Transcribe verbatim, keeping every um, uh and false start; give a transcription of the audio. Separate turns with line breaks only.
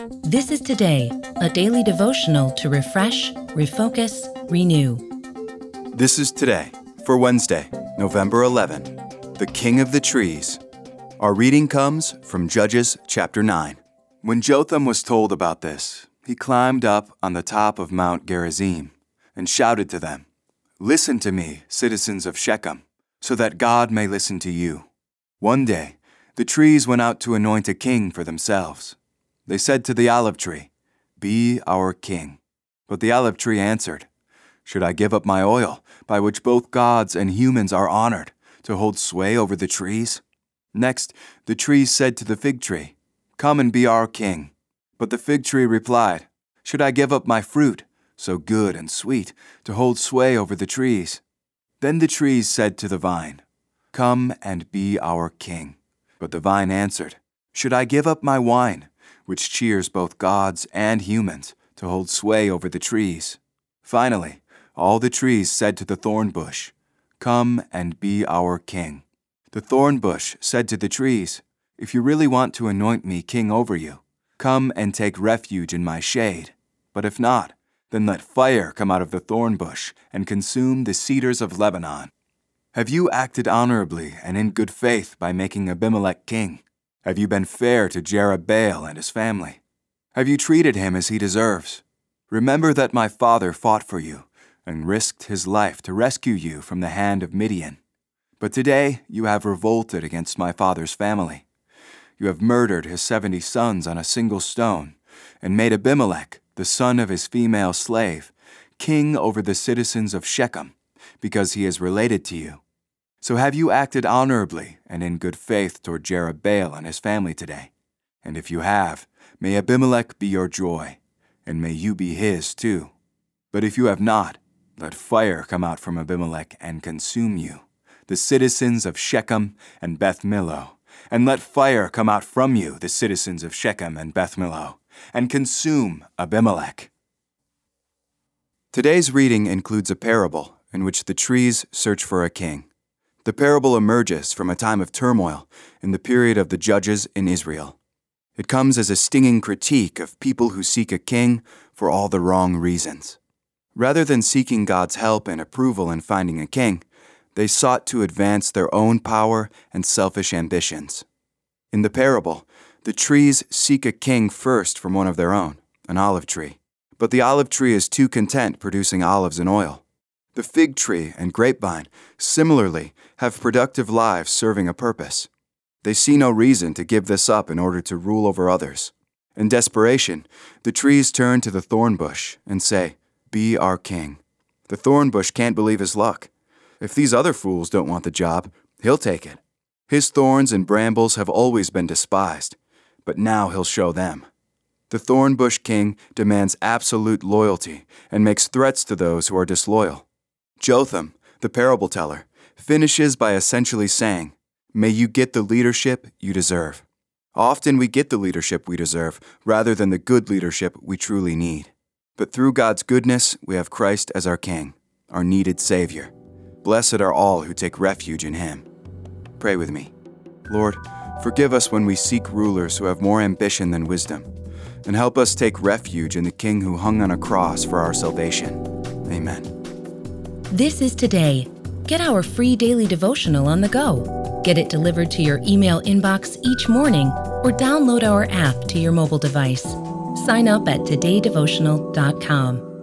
This is Today, a daily devotional to refresh, refocus, renew.
This is Today for Wednesday, November eleventh, the King of the Trees. Our reading comes from Judges chapter nine. When Jotham was told about this, he climbed up on the top of Mount Gerizim and shouted to them, "Listen to me, citizens of Shechem, so that God may listen to you." One day, the trees went out to anoint a king for themselves. They said to the olive tree, "Be our king." But the olive tree answered, "Should I give up my oil, by which both gods and humans are honored, to hold sway over the trees?" Next, the trees said to the fig tree, "Come and be our king." But the fig tree replied, "Should I give up my fruit, so good and sweet, to hold sway over the trees?" Then the trees said to the vine, "Come and be our king." But the vine answered, "Should I give up my wine, which cheers both gods and humans, to hold sway over the trees?" Finally, all the trees said to the thorn bush, "Come and be our king." The thorn bush said to the trees, "If you really want to anoint me king over you, come and take refuge in my shade. But if not, then let fire come out of the thorn bush and consume the cedars of Lebanon." Have you acted honorably and in good faith by making Abimelech king? Have you been fair to Jerubbaal and his family? Have you treated him as he deserves? Remember that my father fought for you and risked his life to rescue you from the hand of Midian. But today you have revolted against my father's family. You have murdered his seventy sons on a single stone and made Abimelech, the son of his female slave, king over the citizens of Shechem, because he is related to you. So have you acted honorably and in good faith toward Jerubbaal and his family today? And if you have, may Abimelech be your joy, and may you be his too. But if you have not, let fire come out from Abimelech and consume you, the citizens of Shechem and Beth Millo, and let fire come out from you, the citizens of Shechem and Beth Millo, and consume Abimelech. Today's reading includes a parable in which the trees search for a king. The parable emerges from a time of turmoil in the period of the judges in Israel. It comes as a stinging critique of people who seek a king for all the wrong reasons. Rather than seeking God's help and approval in finding a king, they sought to advance their own power and selfish ambitions. In the parable, the trees seek a king first from one of their own, an olive tree. But the olive tree is too content producing olives and oil. The fig tree and grapevine, similarly, have productive lives serving a purpose. They see no reason to give this up in order to rule over others. In desperation, the trees turn to the thorn bush and say, "Be our king." The thorn bush can't believe his luck. If these other fools don't want the job, he'll take it. His thorns and brambles have always been despised, but now he'll show them. The thorn bush king demands absolute loyalty and makes threats to those who are disloyal. Jotham, the parable teller, finishes by essentially saying, "May you get the leadership you deserve." Often we get the leadership we deserve rather than the good leadership we truly need. But through God's goodness, we have Christ as our King, our needed Savior. Blessed are all who take refuge in Him. Pray with me. Lord, forgive us when we seek rulers who have more ambition than wisdom, and help us take refuge in the King who hung on a cross for our salvation. Amen.
This is Today. Get our free daily devotional on the go. Get it delivered to your email inbox each morning or download our app to your mobile device. Sign up at today devotional dot com.